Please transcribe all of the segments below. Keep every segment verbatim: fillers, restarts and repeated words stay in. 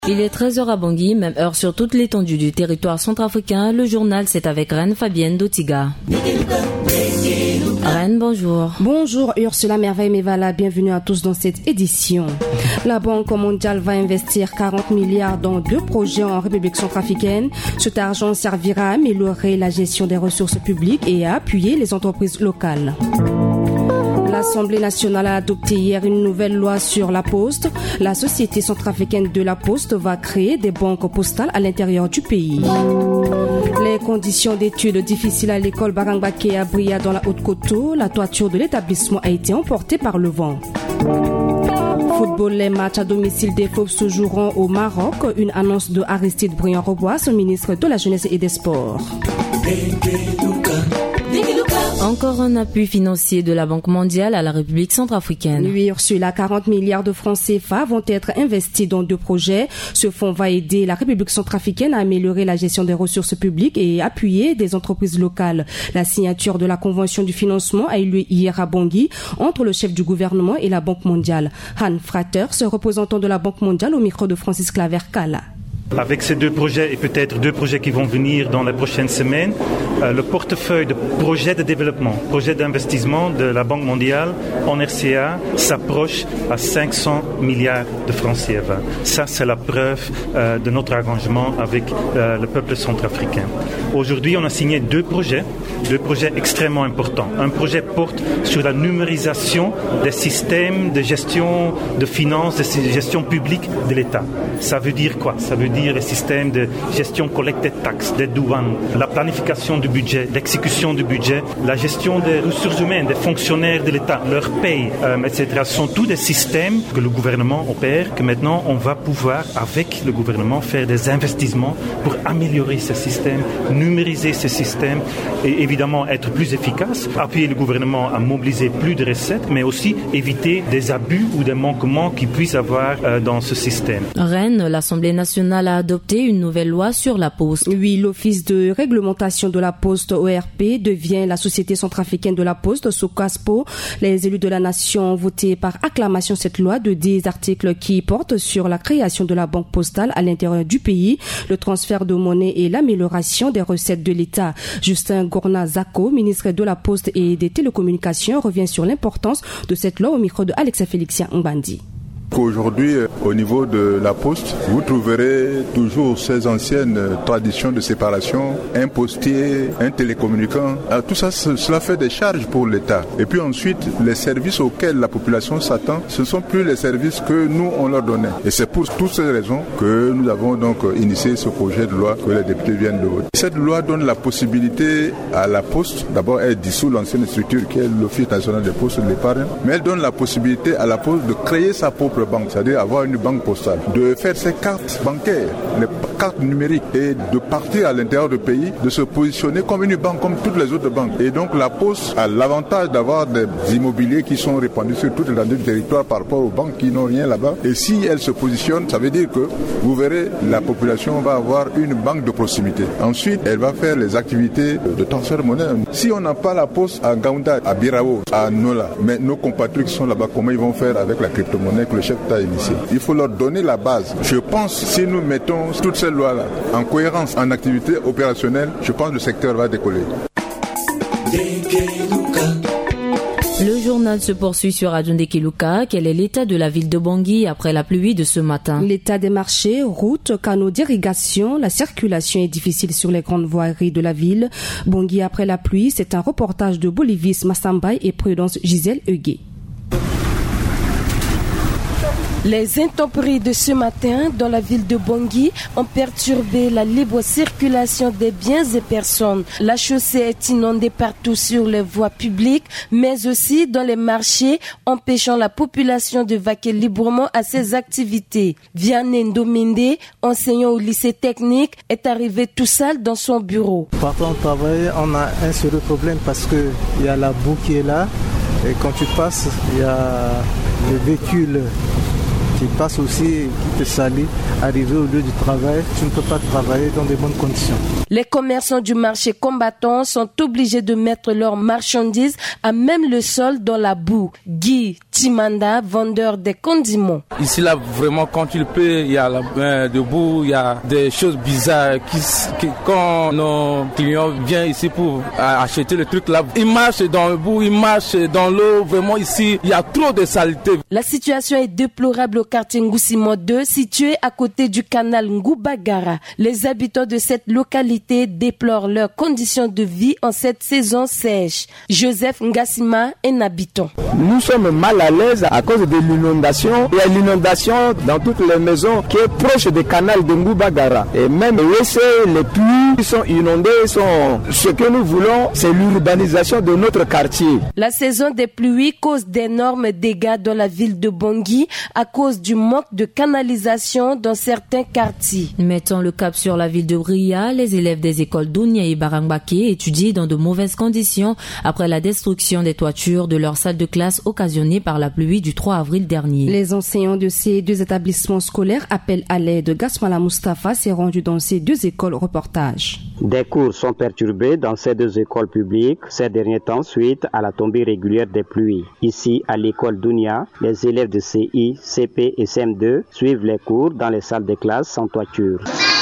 Il est treize heures à Bangui, même heure sur toute l'étendue du territoire centrafricain. Le journal, c'est avec Reine Fabienne Dotiga. Reine, bonjour. Bonjour Ursula Merveille Mevala, bienvenue à tous dans cette édition. La Banque mondiale va investir quarante milliards dans deux projets en République centrafricaine. Cet argent servira à améliorer la gestion des ressources publiques et à appuyer les entreprises locales. L'Assemblée nationale a adopté hier une nouvelle loi sur la poste. La Société centrafricaine de la poste va créer des banques postales à l'intérieur du pays. Les conditions d'études difficiles à l'école Barangbake à Bria dans la Haute-Coteau, la toiture de l'établissement a été emportée par le vent. Football, les matchs à domicile des Fauves se joueront au Maroc. Une annonce de Aristide Briand-Robois, ministre de la Jeunesse et des Sports. Encore un appui financier de la Banque mondiale à la République centrafricaine. Oui, Ursula, quarante milliards de francs C F A vont être investis dans deux projets. Ce fonds va aider la République centrafricaine à améliorer la gestion des ressources publiques et appuyer des entreprises locales. La signature de la convention du financement a eu lieu hier à Bangui entre le chef du gouvernement et la Banque mondiale. Han Fratters, représentant de la Banque mondiale au micro de Francis Claver-Kala. Avec ces deux projets et peut-être deux projets qui vont venir dans les prochaines semaines, euh, le portefeuille de projets de développement, projets d'investissement de la Banque mondiale en R C A s'approche à cinq cents milliards de francs C F A. Ça, c'est la preuve euh, de notre engagement avec euh, le peuple centrafricain. Aujourd'hui, on a signé deux projets, deux projets extrêmement importants. Un projet porte sur la numérisation des systèmes de gestion de finances, de gestion publique de l'État. Ça veut dire quoi? Ça veut dire les systèmes de gestion collecte des taxes, des douanes, la planification du budget, l'exécution du budget, la gestion des ressources humaines, des fonctionnaires de l'État, leur paye, euh, et cetera. Ce sont tous des systèmes que le gouvernement opère, que maintenant on va pouvoir, avec le gouvernement, faire des investissements pour améliorer ces systèmes, numériser ces systèmes et évidemment être plus efficace, appuyer le gouvernement à mobiliser plus de recettes, mais aussi éviter des abus ou des manquements qu'il puisse avoir euh, dans ce système. Rennes, l'Assemblée nationale a adopté une nouvelle loi sur la poste. Oui, l'Office de réglementation de la poste O R P devient la Société centrafricaine de la poste, SOCASPO. Les élus de la nation ont voté par acclamation cette loi de dix articles qui portent sur la création de la banque postale à l'intérieur du pays, le transfert de monnaie et l'amélioration des recettes de l'État. Justin Gourna-Zako, ministre de la Poste et des Télécommunications, revient sur l'importance de cette loi au micro de Alexa Félixien Mbandi. Aujourd'hui, au niveau de la poste, vous trouverez toujours ces anciennes traditions de séparation, un postier, un télécommunicant. Alors, tout ça, cela fait des charges pour l'État. Et puis ensuite, les services auxquels la population s'attend, ce ne sont plus les services que nous, on leur donnait. Et c'est pour toutes ces raisons que nous avons donc initié ce projet de loi que les députés viennent de voter. Cette loi donne la possibilité à la poste, d'abord elle dissout l'ancienne structure qui est l'Office national des postes de l'épargne, mais elle donne la possibilité à la poste de créer sa propre banque, c'est-à-dire avoir une banque postale, de faire ses cartes bancaires, les cartes numériques et de partir à l'intérieur du pays, de se positionner comme une banque, comme toutes les autres banques. Et donc la Poste a l'avantage d'avoir des immobiliers qui sont répandus sur toute l'étendue du territoire par rapport aux banques qui n'ont rien là-bas. Et si elle se positionne, ça veut dire que vous verrez, la population va avoir une banque de proximité. Ensuite, elle va faire les activités de transfert de monnaie. Si on n'a pas la Poste à Gaounda, à Birao, à Nola, mais nos compatriotes qui sont là-bas, comment ils vont faire avec la crypto-monnaie que le chef d'État a initiée? Il faut leur donner la base. Je pense si nous mettons toutes ces lois-là en cohérence, en activité opérationnelle, je pense que le secteur va décoller. Le journal se poursuit sur Radio Ndekeluka. Quel est l'état de la ville de Bangui après la pluie de ce matin? L'état des marchés, routes, canaux d'irrigation, la circulation est difficile sur les grandes voiries de la ville. Bangui après la pluie, c'est un reportage de Bolivis Massambay et Prudence Gisèle Huguet. Les intempéries de ce matin dans la ville de Bangui ont perturbé la libre circulation des biens et personnes. La chaussée est inondée partout sur les voies publiques, mais aussi dans les marchés, empêchant la population de vaquer librement à ses activités. Vianney Ndominde, enseignant au lycée technique, est arrivé tout seul dans son bureau. Partout on travaille, on a un seul problème parce qu'il y a la boue qui est là, et quand tu passes, il y a le véhicule qui passe aussi, qui te salit, arriver au lieu du travail, tu ne peux pas travailler dans de bonnes conditions. Les commerçants du marché combattant sont obligés de mettre leurs marchandises à même le sol dans la boue. Guy Timanda, vendeur des condiments. Ici, là, vraiment, quand il pleut, il y a la main debout, il y a des choses bizarres qui, qui quand nos clients viennent ici pour acheter le truc là, ils marchent dans le bout, ils marchent dans l'eau. Vraiment, ici, il y a trop de saleté. La situation est déplorable au quartier Ngoussimo deux, situé à côté du canal Ngoubagara. Les habitants de cette localité déplorent leurs conditions de vie en cette saison sèche. Joseph Ngassima est un habitant. Nous sommes mal à l'aise à cause de l'inondation. Il y a l'inondation dans toutes les maisons qui est proche du canal de Ngoubagara. Et même les pluies qui sont inondées sont... Ce que nous voulons, c'est l'urbanisation de notre quartier. La saison des pluies cause d'énormes dégâts dans la ville de Bangui à cause du manque de canalisation dans certains quartiers. Mettons le cap sur la ville de Bria. Les élèves des écoles Dounia et Barangbaké étudient dans de mauvaises conditions après la destruction des toitures de leur salle de classe occasionnée par la pluie du trois avril dernier. Les enseignants de ces deux établissements scolaires appellent à l'aide. Gasmala Mustafa s'est rendu dans ces deux écoles. Reportage. Des cours sont perturbés dans ces deux écoles publiques ces derniers temps suite à la tombée régulière des pluies. Ici, à l'école Dounia, les élèves de C I, C P et C M deux suivent les cours dans les salles de classe sans toiture.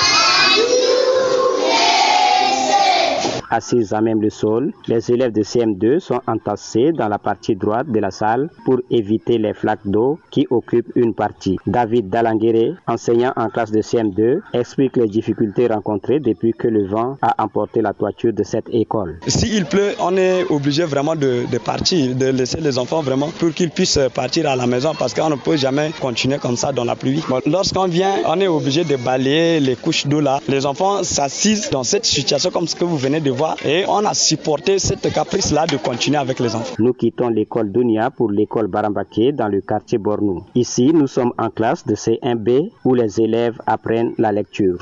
Assises à même le sol, les élèves de C M deux sont entassés dans la partie droite de la salle pour éviter les flaques d'eau qui occupent une partie. David Dalanguéré, enseignant en classe de C M deux, explique les difficultés rencontrées depuis que le vent a emporté la toiture de cette école. S'il pleut, on est obligé vraiment de, de partir, de laisser les enfants vraiment pour qu'ils puissent partir à la maison parce qu'on ne peut jamais continuer comme ça dans la pluie. Bon, lorsqu'on vient, on est obligé de balayer les couches d'eau là. Les enfants s'assisent dans cette situation comme ce que vous venez de voir. Et on a supporté cette caprice-là de continuer avec les enfants. Nous quittons l'école Dounia pour l'école Barambake dans le quartier Bornou. Ici, nous sommes en classe de C un B où les élèves apprennent la lecture.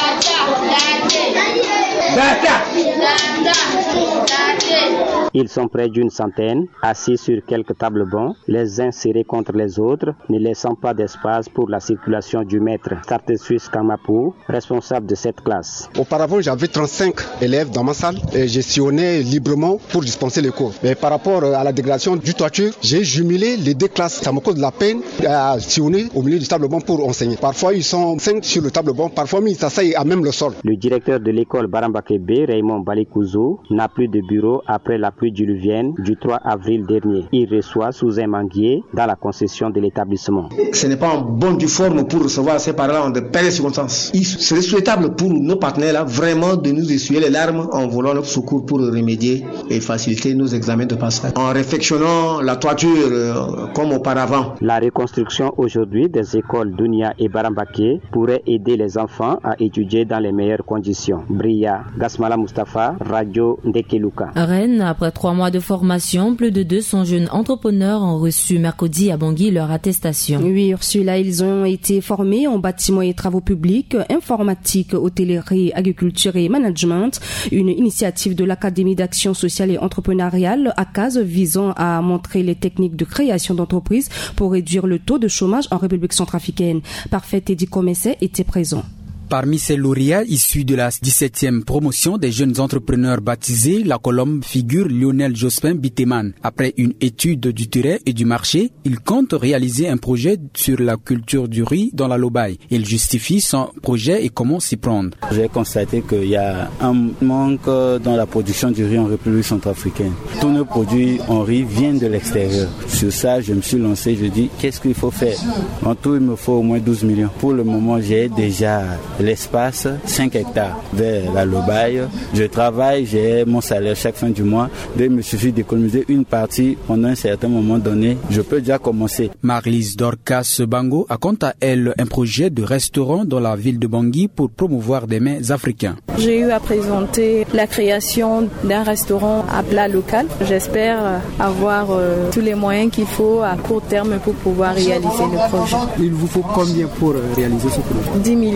Ils sont près d'une centaine, assis sur quelques tables bancs, les uns serrés contre les autres, ne laissant pas d'espace pour la circulation du maître. Startesuis Kamapou, responsable de cette classe. Auparavant, j'avais trente-cinq élèves dans ma salle et j'ai sillonné librement pour dispenser les cours. Mais par rapport à la dégradation du toiture, j'ai jumelé les deux classes. Ça me cause de la peine à sillonner au milieu du table banc pour enseigner. Parfois, ils sont cinq sur le table banc, parfois, ils s'asseyent à même le sol. Le directeur de l'école Barambake B, Raymond Balikouzou, n'a plus de bureau après la pluie diluvienne du trois avril dernier. Il reçoit sous un manguier dans la concession de l'établissement. Ce n'est pas en bonne due forme pour recevoir ces parents de pareilles circonstances. Il serait souhaitable pour nos partenaires là, vraiment de nous essuyer les larmes en volant notre secours pour remédier et faciliter nos examens de passage. En réfectionnant la toiture euh, comme auparavant. La reconstruction aujourd'hui des écoles Dounia et Barambake pourrait aider les enfants à étudier dans les meilleures conditions. Bria, Gasmala Mustafa, Radio Ndekeluka. Rennes, après trois mois de formation, plus de deux cents jeunes entrepreneurs ont reçu mercredi à Bangui leur attestation. Oui, Ursula, ils ont été formés en bâtiment et travaux publics, informatique, hôtellerie, agriculture et management. Une initiative de l'Académie d'action sociale et entrepreneuriale, A C A S, visant à montrer les techniques de création d'entreprises pour réduire le taux de chômage en République centrafricaine. Parfait Teddy Komessé était présent. Parmi ces lauréats issus de la dix-septième promotion des jeunes entrepreneurs baptisés, la colombe figure Lionel Jospin Biteman. Après une étude du terrain et du marché, il compte réaliser un projet sur la culture du riz dans la Lobaye. Il justifie son projet et comment s'y prendre. J'ai constaté qu'il y a un manque dans la production du riz en République centrafricaine. Tous nos produits en riz viennent de l'extérieur. Sur ça, je me suis lancé, je dis, qu'est-ce qu'il faut faire? En tout, il me faut au moins douze millions. Pour le moment, j'ai déjà l'espace, cinq hectares vers la Lobaye. Je travaille, j'ai mon salaire chaque fin du mois. Il me suffit d'économiser une partie pendant un certain moment donné. Je peux déjà commencer. Marlise Dorcas Bango a quant à elle un projet de restaurant dans la ville de Bangui pour promouvoir des mets africains. J'ai eu à présenter la création d'un restaurant à plat local. J'espère avoir euh, tous les moyens qu'il faut à court terme pour pouvoir réaliser le projet. Il vous faut combien pour réaliser ce projet? dix millions de francs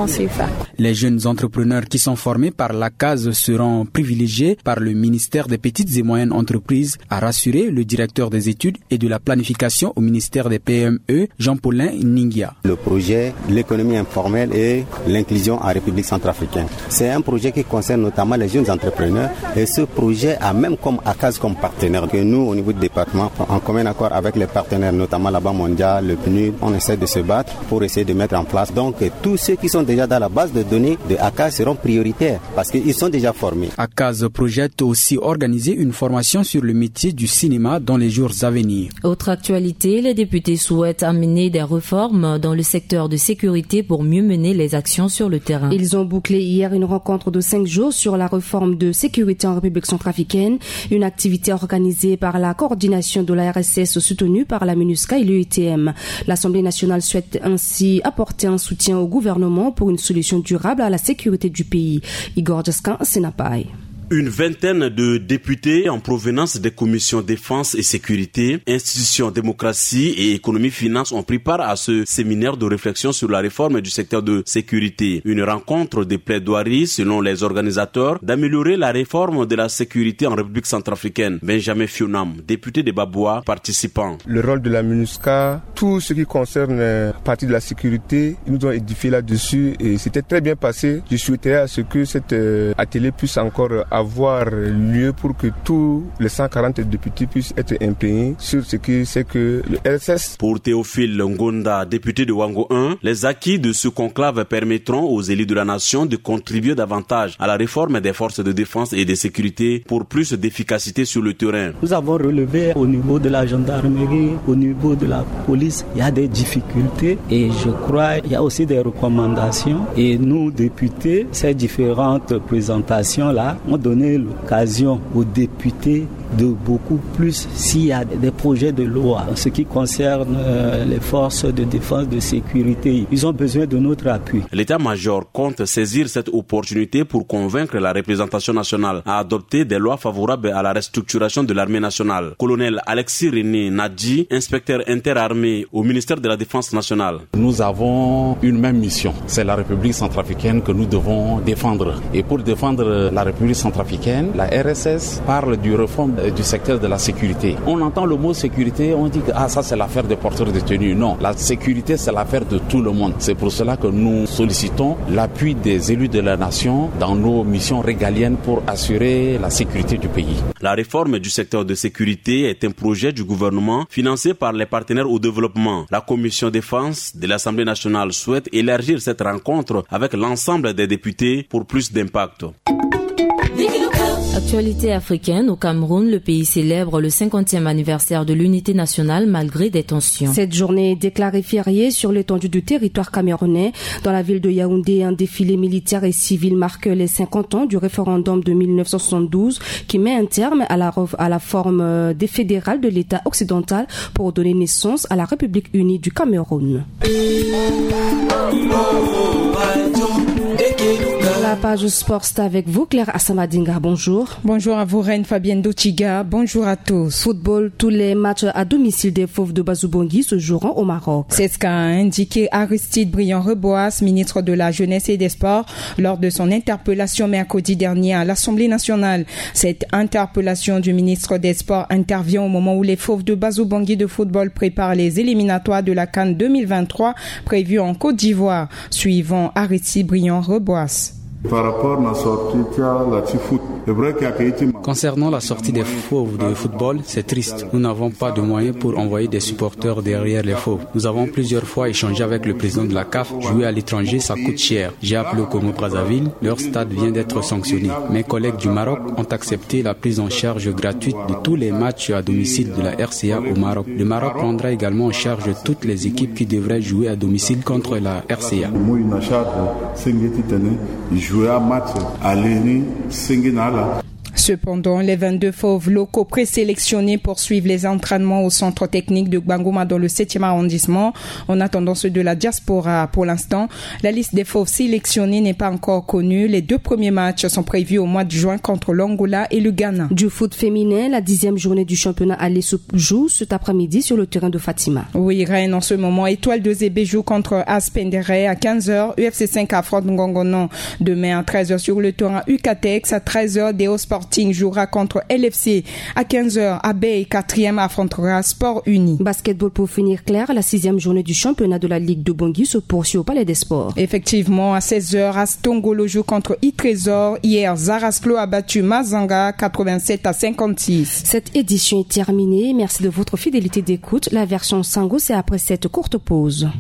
francs C F A. Les jeunes entrepreneurs qui sont formés par l'A C A S seront privilégiés par le ministère des Petites et Moyennes Entreprises, a rassuré le directeur des études et de la planification au ministère des P M E, Jean-Paulin Ningia. Le projet l'économie informelle et l'inclusion en République centrafricaine. C'est un projet qui concerne notamment les jeunes entrepreneurs et ce projet a même comme A C A S comme partenaire que nous au niveau du département, en commun accord avec les partenaires, notamment la Banque mondiale, le P N U D, on essaie de se battre pour essayer de mettre en place. Donc tous ceux qui sont déjà dans la base de données de A C A S seront prioritaires parce qu'ils sont déjà formés. A C A S projette aussi organiser une formation sur le métier du cinéma dans les jours à venir. Autre actualité, les députés souhaitent amener des réformes dans le secteur de sécurité pour mieux mener les actions sur le terrain. Ils ont bouclé hier une rencontre de cinq jours sur la réforme de sécurité en République centrafricaine, une activité organisée par la coordination de la R S S soutenue par la MINUSCA et l'U E T M. L'Assemblée nationale souhaite ainsi apporter un soutien au gouvernement pour une solution durable à la sécurité du pays. Igor Jaskin, Sénapaï. Une vingtaine de députés en provenance des commissions défense et sécurité, institutions démocratie et économie-finance ont pris part à ce séminaire de réflexion sur la réforme du secteur de sécurité. Une rencontre de plaidoirie, selon les organisateurs, d'améliorer la réforme de la sécurité en République centrafricaine. Benjamin Fionam, député de Baboua, participant. Le rôle de la MINUSCA, tout ce qui concerne la partie de la sécurité, ils nous ont édifié là-dessus et c'était très bien passé. Je souhaiterais à ce que cet euh, atelier puisse encore avoir avoir lieu pour que tous les cent quarante députés puissent être imprégnés sur ce que c'est que le R S S. Pour Théophile Ngonda, député de Wango un, les acquis de ce conclave permettront aux élus de la nation de contribuer davantage à la réforme des forces de défense et de sécurité pour plus d'efficacité sur le terrain. Nous avons relevé au niveau de la gendarmerie, au niveau de la police, il y a des difficultés et je crois qu'il y a aussi des recommandations et nous députés, ces différentes présentations-là ont donné l'occasion aux députés de beaucoup plus s'il y a des projets de loi. En ce qui concerne euh, les forces de défense de sécurité, ils ont besoin de notre appui. L'état-major compte saisir cette opportunité pour convaincre la représentation nationale à adopter des lois favorables à la restructuration de l'armée nationale. Colonel Alexis René Nadji, inspecteur interarmée au ministère de la Défense nationale. Nous avons une même mission, c'est la République centrafricaine que nous devons défendre. Et pour défendre la République centrafricaine, la R S S parle du réforme du secteur de la sécurité. On entend le mot sécurité, on dit que ah, ça c'est l'affaire des porteurs de tenue. Non, la sécurité c'est l'affaire de tout le monde. C'est pour cela que nous sollicitons l'appui des élus de la nation dans nos missions régaliennes pour assurer la sécurité du pays. La réforme du secteur de sécurité est un projet du gouvernement financé par les partenaires au développement. La commission défense de l'Assemblée nationale souhaite élargir cette rencontre avec l'ensemble des députés pour plus d'impact. Actualité africaine, au Cameroun, le pays célèbre le cinquantième anniversaire de l'unité nationale malgré des tensions. Cette journée est déclarée fériée sur l'étendue du territoire camerounais. Dans la ville de Yaoundé, un défilé militaire et civil marque les cinquante ans du référendum de mille neuf cent soixante-douze qui met un terme à la, à la forme des fédérales de l'État occidental pour donner naissance à la République unie du Cameroun. La page sport, c'est avec vous, Claire Assamadinga. Bonjour. Bonjour à vous, Reine Fabienne Dochiga. Bonjour à tous. Football, tous les matchs à domicile des Fauves de Bazoubangui se joueront au Maroc. C'est ce qu'a indiqué Aristide Briand-Reboas, ministre de la Jeunesse et des Sports, lors de son interpellation mercredi dernier à l'Assemblée nationale. Cette interpellation du ministre des Sports intervient au moment où les Fauves de Bazoubangui de football préparent les éliminatoires de la CAN deux mille vingt-trois prévues en Côte d'Ivoire. Suivant Aristide Briand-Reboas. Par rapport à la sortie de la foot, concernant la sortie des Fauves de football, c'est triste. Nous n'avons pas de moyens pour envoyer des supporters derrière les Fauves. Nous avons plusieurs fois échangé avec le président de la C A F. Jouer à l'étranger, ça coûte cher. J'ai appelé au Congo-Brazzaville. Leur stade vient d'être sanctionné. Mes collègues du Maroc ont accepté la prise en charge gratuite de tous les matchs à domicile de la R C A au Maroc. Le Maroc prendra également en charge toutes les équipes qui devraient jouer à domicile contre la R C A. Jouer un match à l'E N I, Cependant, les vingt-deux fauves locaux présélectionnés poursuivent les entraînements au centre technique de Gbangoma dans le septième arrondissement en attendant ceux de la diaspora. Pour l'instant, la liste des fauves sélectionnés n'est pas encore connue. Les deux premiers matchs sont prévus au mois de juin contre l'Angola et le Ghana. Du foot féminin, la dixième journée du championnat allait se joue cet après-midi sur le terrain de Fatima. Oui, Rennes en ce moment. Étoile de Zébé joue contre Aspendere à quinze heures. U F C cinq affronte Ngongonon demain à treize heures sur le terrain Ucatex. À treize heures, Deo Sporting jouera contre L F C. À quinze heures, Abeille quatrième affrontera Sport Uni. Basketball pour finir clair, la sixième journée du championnat de la Ligue de Bangui se poursuit au Palais des Sports. Effectivement, à seize heures, Astongolo joue contre I-Trésor. Hier, Zarasklo a battu Mazanga quatre-vingt-sept à cinquante-six. Cette édition est terminée. Merci de votre fidélité d'écoute. La version Sango, c'est après cette courte pause.